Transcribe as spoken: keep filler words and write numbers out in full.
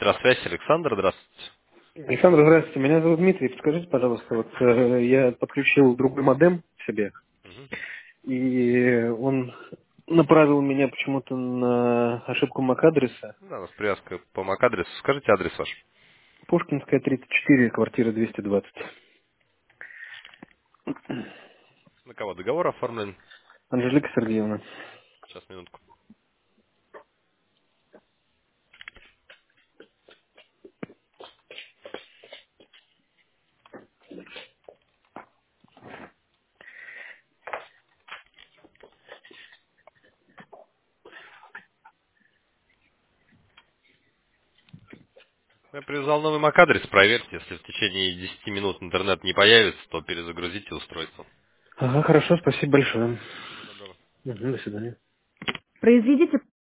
Метросвязь, Александр, здравствуйте. Александр, здравствуйте. Меня зовут Дмитрий. Подскажите, пожалуйста, вот э, я подключил другой модем себе, Мгм. и он направил меня почему-то на ошибку MAC-адреса. Да, у нас привязка по MAC-адресу. Скажите адрес ваш. Пушкинская, тридцать четыре, квартира двести двадцать. На кого договор оформлен? Анжелика Сергеевна. Сейчас, минутку. Я привязал новый MAC-адрес. Проверьте, если в течение десяти минут интернет не появится, то перезагрузите устройство. Ага, хорошо, спасибо большое. Всего доброго. Мгм, до свидания. Произведите